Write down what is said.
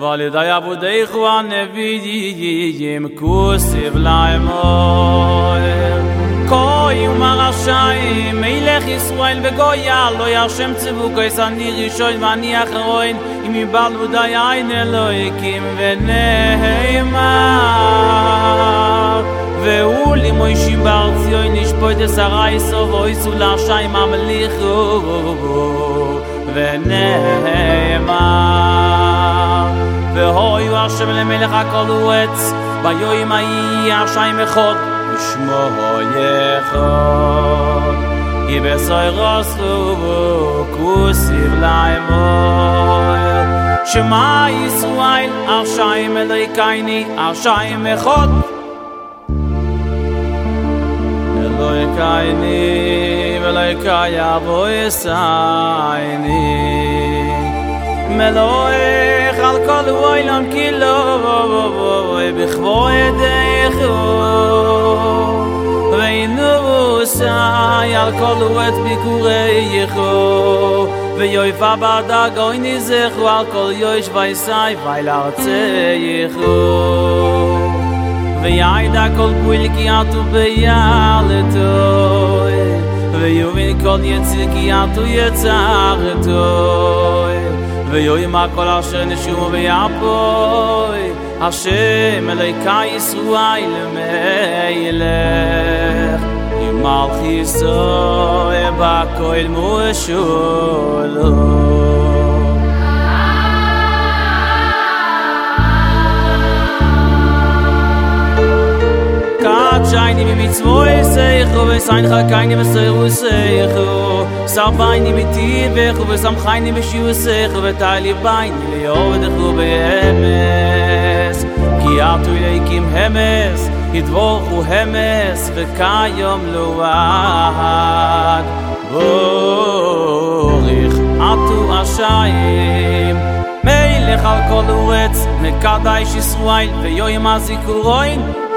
ולידי עבודך הנביאים כוסיף להם אוהב קוים הרשעים מלך ישראל וגויה לא ישם צבוקויס אני ראשון ואני אחרון אם יבלו דיין אלוהיקים ונאמר והוא לי מוישי בארציוי נשפוט אסרי סובוי סולה שיים המליכו ונאמר והויו השם למלך הכל הוא עץ ביום ההיא השיים אחד ושמו יחוד יבשוי רסו כוסיף להם אוהב שמע ישראל השיים אלוהיקייני השיים אחד אלוהיקייני אלוהיקי אבו יסייני מלואך על כל העולם כולו בכבודך וינוסי על כל עת ביקורייך ויויפה בדגוי נזכו על כל יוש וייסי ואל ארצייך ויעידה כל פועל כי עטו ביעלתו ויובין כל יציר כי עטו יצרתו ויוימה כל אשר נשומו ויעפוי השם אלוהיקי ישראל מלך ימלכיסו בכל משולו Shiny mit zwei Seicho, wir sein keine Messer Seicho. Sabine mit dir, wir sam keine Meschu Seicho, wir teile Beine, Leo der Hemes. Ki atu leikim Hemes, idvochu Hemes, ve kayom load. Borich atu ashayim. Melech al kol uretz, mekadash Israel, ve yoyim azikuroin.